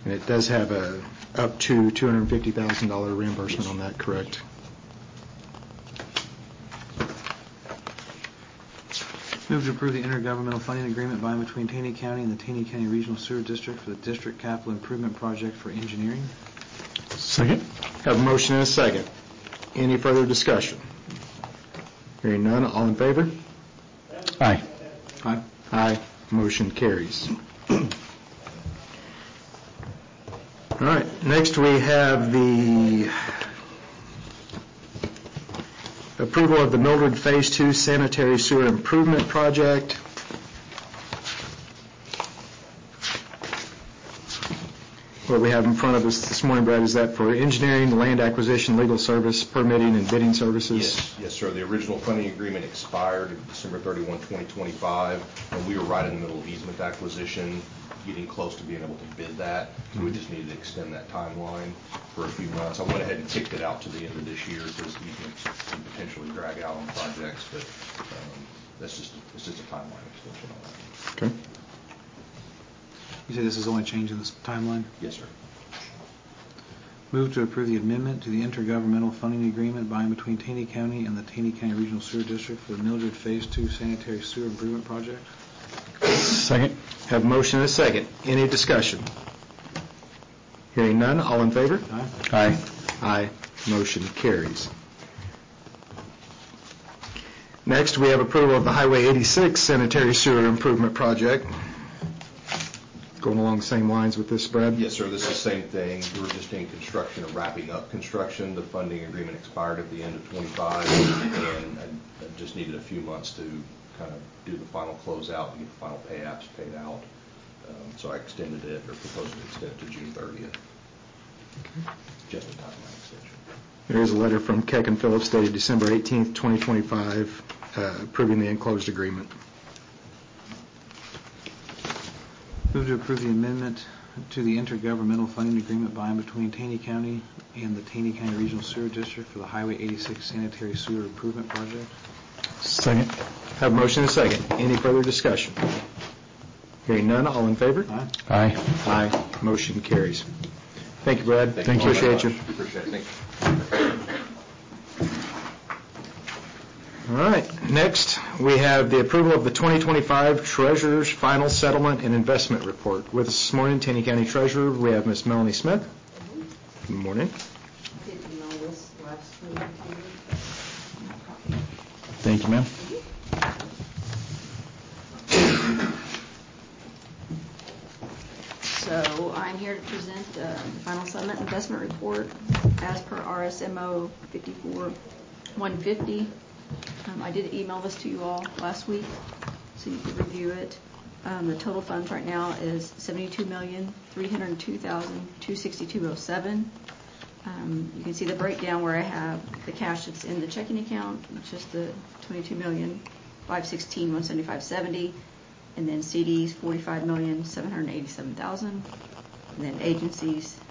And it does have a up to $250,000 reimbursement on that, correct? Move to approve the intergovernmental funding agreement by and between Taney County and the Taney County Regional Sewer District for the District Capital Improvement Project for engineering. Second. Have a motion and a second. Any further discussion? Hearing none, all in favor? Aye. Aye. Aye. Motion carries. All right, next we have the approval of the Mildred Phase 2 Sanitary Sewer Improvement Project. What we have in front of us this morning, Brad, is that for engineering, land acquisition, legal service, permitting, and bidding services? Yes, sir. The original funding agreement expired December 31, 2025, and we were right in the middle of easement acquisition, getting close to being able to bid that. So we just needed to extend that timeline for a few months. I went ahead and kicked it out to the end of this year because easements can potentially drag out on projects, but it's just a timeline extension on that. Okay. You say this is only changing this timeline? Yes, sir. Move to approve the amendment to the intergovernmental funding agreement by and between Taney County and the Taney County Regional Sewer District for the Mildred Phase 2 Sanitary Sewer Improvement Project. Second. Have a motion and a second. Any discussion? Hearing none, all in favor? Aye. Aye. Aye. Motion carries. Next, we have approval of the Highway 86 Sanitary Sewer Improvement Project. Going along the same lines with this, Brad? Yes, sir. This is the same thing. We're just in construction or wrapping up construction. The funding agreement expired at the end of 25, and I just needed a few months to kind of do the final closeout and get the final pay apps paid out. So I extended it, or proposed to extend it to June 30th. Okay. Just a timeline extension. There is a letter from Keck and Phillips dated December 18th, 2025, approving the enclosed agreement. Move to approve the amendment to the intergovernmental funding agreement by and between Taney County and the Taney County Regional Sewer District for the Highway 86 Sanitary Sewer Improvement Project. Second. Have a motion and a second. Any further discussion? Hearing none, all in favor? Aye. Aye. Aye. Motion carries. Thank you, Brad. Thank you. Appreciate you. Appreciate it. Thank you. All right. Next, we have the approval of the 2025 Treasurer's Final Settlement and Investment Report. With us this morning, Taney County Treasurer, we have Ms. Melanie Smith. Good morning. I did email this last week. Thank you, ma'am. So I'm here to present the Final Settlement Investment Report as per RSMO 54-150. I did email this to you all last week, so you could review it. The total funds right now is $72,302,262.07. You can see the breakdown where I have the cash that's in the checking account, which is the $22,516,175.70, and then CDs $45,787,000, and then agencies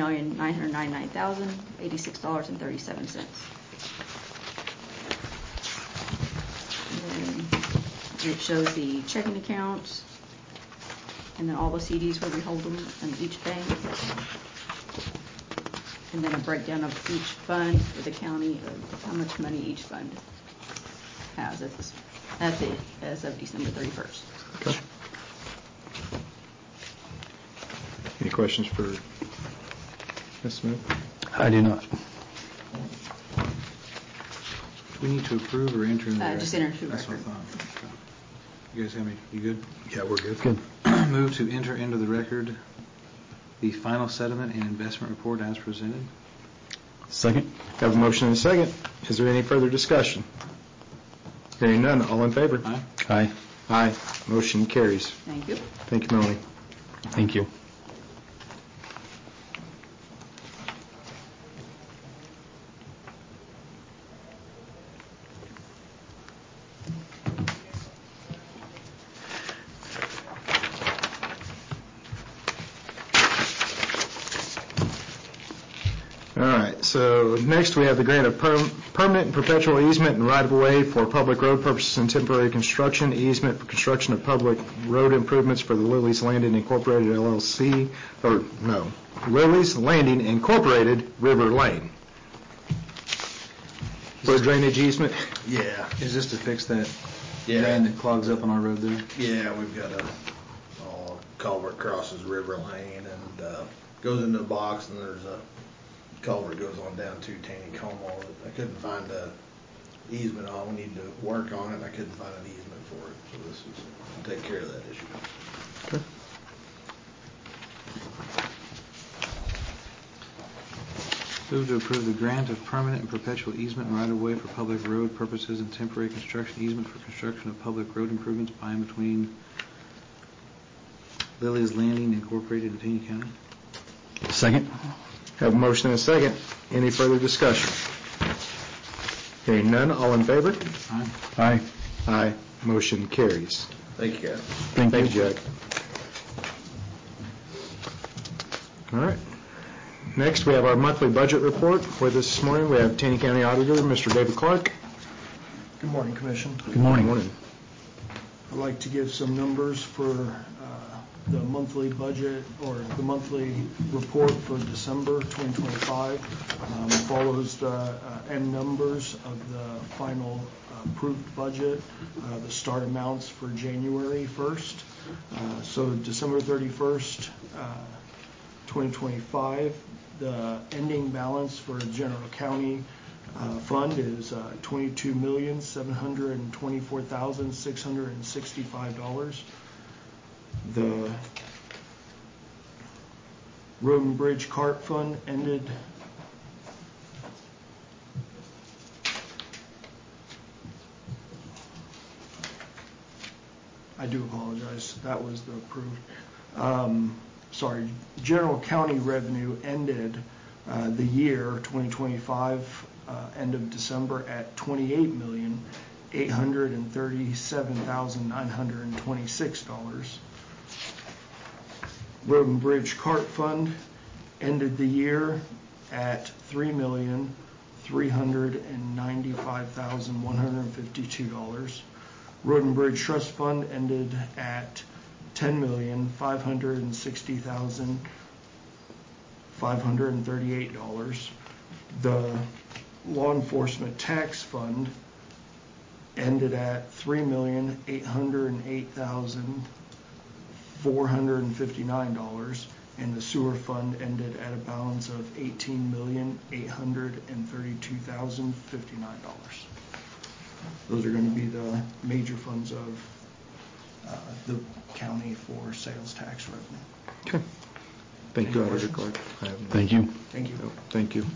$3,999,086.37. It shows the checking accounts and then all the CDs where we hold them in each bank, and then a breakdown of each fund for the county of how much money each fund has as of December 31st. Okay. Any questions for Ms. Smith? I do not. Do we need to approve or enter in the record? Just enter into the That's what I record. thought. Okay. You guys have me? You good? Yeah, we're good. Good. Move to enter into the record the final settlement and investment report as presented. Second. Have a motion and a second. Is there any further discussion? Hearing none, all in favor? Aye. Aye. Aye. Motion carries. Thank you. Thank you, Melanie. Thank you. All right, so next we have the grant of permanent and perpetual easement and right-of-way for public road purposes and temporary construction, easement for construction of public road improvements for the Lily's Landing Incorporated LLC, or no, Lily's Landing Incorporated River Lane. For a drainage easement? Yeah, Is this to fix that Yeah. drain that clogs up on our road there? yeah, we've got a culvert crosses River Lane and goes into a box, and there's a culvert goes on down to Taney Como. I couldn't find a easement on. We need to work on it, and I couldn't find an easement for it. So this is to take care of that issue. Okay. Move to approve the grant of permanent and perpetual easement and right-of-way for public road purposes and temporary construction easement for construction of public road improvements by and between Lily's Landing Incorporated and Taney County. Second. Have a motion and a second. Any further discussion? Hearing none, all in favor? Aye. Aye. Aye. Motion carries. Thank you, guys. Thank Thank you. you, Jack. All right. Next, we have our monthly budget report. With us this morning, we have Taney County Auditor, Mr. David Clark. Good morning, Commission. Good morning. I'd like to give some numbers for the monthly budget, or the monthly report for December 2025. Follows the end numbers of the final approved budget, the start amounts for January 1st. So December 31st, 2025, the ending balance for the general county fund is $22,724,665. The road and bridge cart fund ended I do apologize. That was the approved. General county revenue ended the year 2025, end of December, at $28,837,926. Road and bridge cart fund ended the year at $3,395,152. Road and bridge trust fund ended at $10,560,538. The law enforcement tax fund ended at $3,808,459, and the sewer fund ended at a balance of $18,832,059. Those are going to be the major funds of the county for sales tax revenue. Okay. Thank you, Auditor Clark. Thank you. Thank you. Thank you.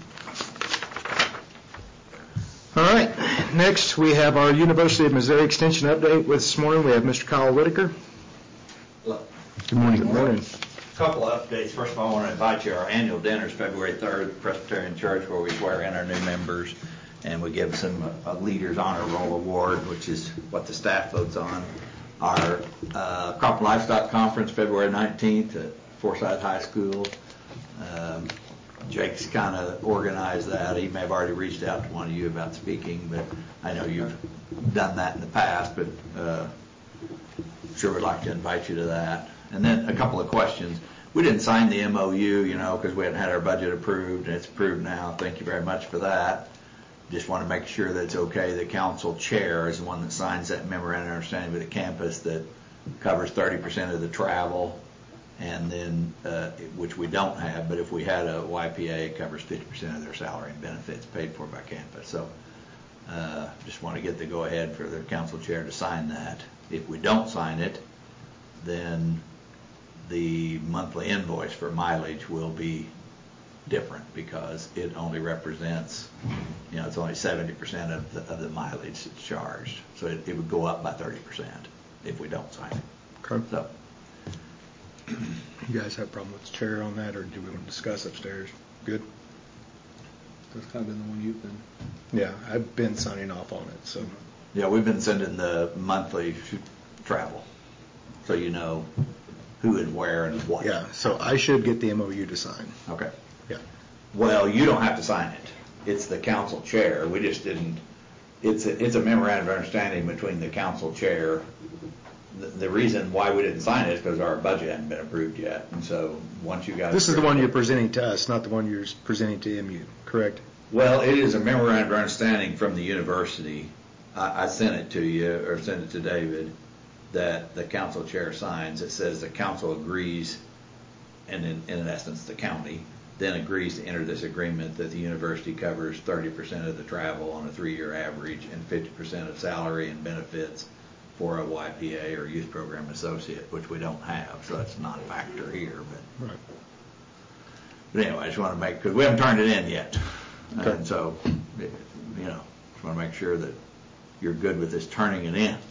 All right. Next, we have our University of Missouri Extension update. With us this morning, we have Mr. Kyle Whitaker. Good morning. Good morning. Couple of updates. First of all, I want to invite you to our annual dinner is February 3rd at the Presbyterian Church, where we swear in our new members and we give them a Leaders Honor Roll Award, which is what the staff votes on. Our Crop and Livestock Conference, February 19th at Forsyth High School. Jake's kind of organized that. He may have already reached out to one of you about speaking, but I know you've done that in the past, but sure would like to invite you to that. And then a couple of questions. We didn't sign the MOU, because we hadn't had our budget approved, and it's approved now. Thank you very much for that. Just want to make sure that it's okay. The council chair is the one that signs that memorandum of understanding with the campus that covers 30% of the travel, and then, which we don't have, but if we had a YPA, it covers 50% of their salary and benefits paid for by campus. So just want to get the go-ahead for the council chair to sign that. If we don't sign it, then the monthly invoice for mileage will be different because it only represents, it's only 70% of the mileage that's charged. So it would go up by 30% if we don't sign it. Okay. So, You guys have a problem with the chair on that, or do we want to discuss upstairs? Good? That's kind of been the one you've been. Yeah, I've been signing off on it, so. yeah, we've been sending the monthly travel, so you know who and where and what. Yeah, so I should get the MOU to sign. Okay. Yeah. Well, you don't have to sign it. It's the council chair. We just didn't, it's a memorandum of understanding between the council chair. The reason why we didn't sign it is because our budget hadn't been approved yet. And so once you guys... This is the one you're presenting to us, not the one you're presenting to MU, correct? Well, it is a memorandum of understanding from the university. I sent it to you, or sent it to David, that the council chair signs. It says the council agrees, and in essence the county, then agrees to enter this agreement that the university covers 30% of the travel on a 3-year average and 50% of salary and benefits for a YPA or youth program associate, which we don't have, so that's not a factor here. But, right. But anyway, I just want to make, because we haven't turned it in yet. Okay. And so, you know, just want to make sure that you're good with this turning it in.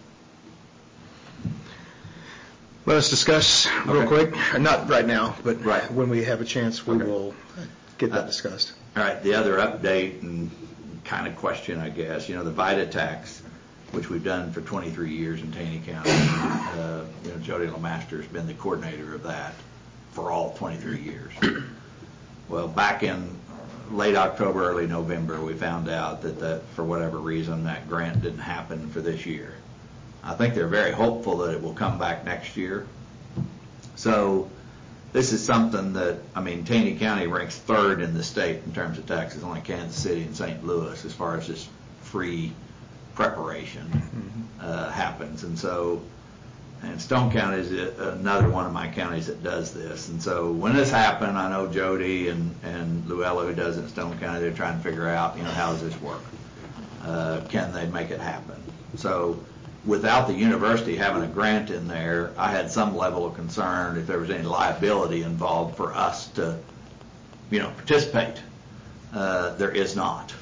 Let us discuss real quick, not right now, but Right. when we have a chance, we will get that discussed. All right, the other update and kind of question, I guess, you know, the VITA tax, which we've done for 23 years in Taney County. You know, Jody LeMaster has been the coordinator of that for all 23 years. Well, back in late October, early November, we found out that for whatever reason, that grant didn't happen for this year. I think they're very hopeful that it will come back next year. So this is something that, I mean, Taney County ranks 3rd in the state in terms of taxes, only Kansas City and St. Louis, as far as this free preparation happens. And so, and Stone County is another one of my counties that does this. And so when this happened, I know Jody and Luella, who does it in Stone County, they're trying to figure out, you know, how does this work? Can they make it happen? So without the university having a grant in there, I had some level of concern if there was any liability involved for us to, you know, participate. There is not.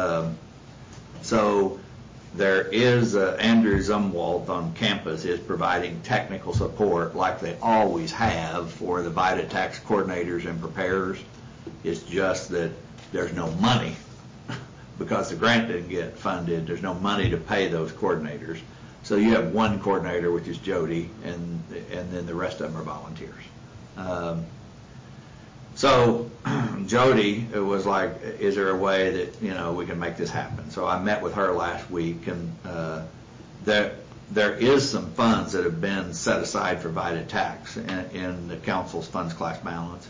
So there is Andrew Zumwalt on campus is providing technical support like they always have for the VITA tax coordinators and preparers. It's just that there's no money because the grant didn't get funded. There's no money to pay those coordinators. So you have one coordinator, which is Jody, and then the rest of them are volunteers. So Jody was like, is there a way that, you know, we can make this happen? So I met with her last week, and there is some funds that have been set aside for VITA tax in the council's funds class balance.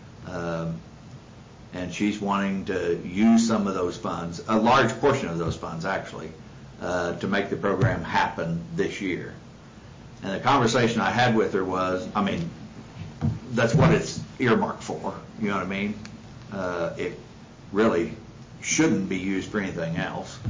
And she's wanting to use some of those funds, a large portion of those funds actually, to make the program happen this year. And the conversation I had with her was, I mean, that's what it's earmarked for, you know what I mean? It really shouldn't be used for anything else.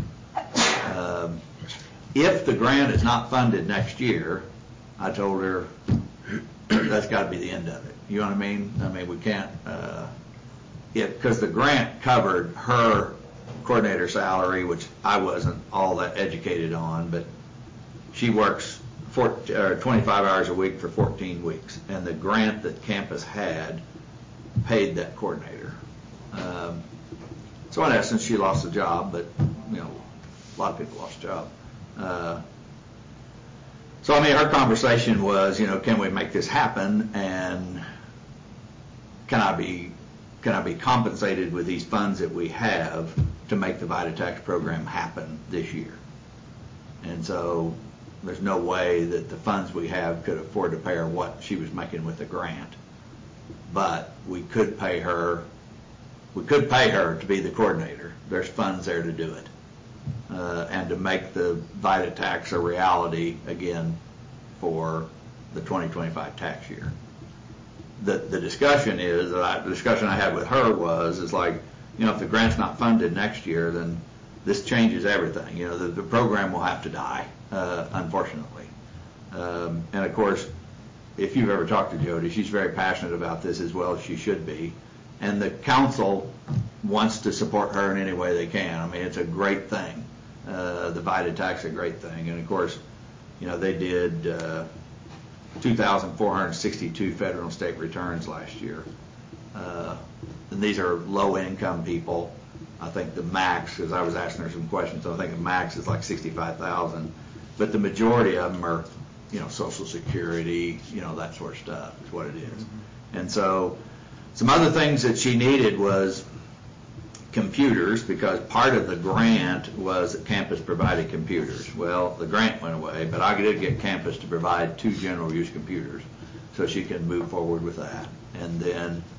If the grant is not funded next year, I told her that's got to be the end of it. You know what I mean? I mean, we can't, because the grant covered her coordinator salary, which I wasn't all that educated on, but she works 25 hours a week for 14 weeks, and the grant that campus had paid that coordinator. So in essence, she lost the job, but you know, a lot of people lost a job. So I mean, her conversation was, you know, can we make this happen, and can I be compensated with these funds that we have to make the VITA tax program happen this year? And so there's no way that the funds we have could afford to pay her what she was making with the grant. But we could pay her to be the coordinator. There's funds there to do it. And to make the VITA tax a reality again for the 2025 tax year. The discussion I had with her was like, you know, if the grant's not funded next year, then this changes everything. You know, the program will have to die, unfortunately. And of course, if you've ever talked to Jody, she's very passionate about this as well as she should be. And the council wants to support her in any way they can. I mean, it's a great thing. The VITA tax is a great thing. And of course, you know, they did 2,462 federal and state returns last year. And these are low-income people. I think the max, because I was asking her some questions, so I think the max is like 65,000. But the majority of them are, you know, Social Security, you know, that sort of stuff is what it is. And so some other things that she needed was computers, because part of the grant was that campus provided computers. Well, the grant went away, but I did get campus to provide 2 general use computers, so she can move forward with that. And then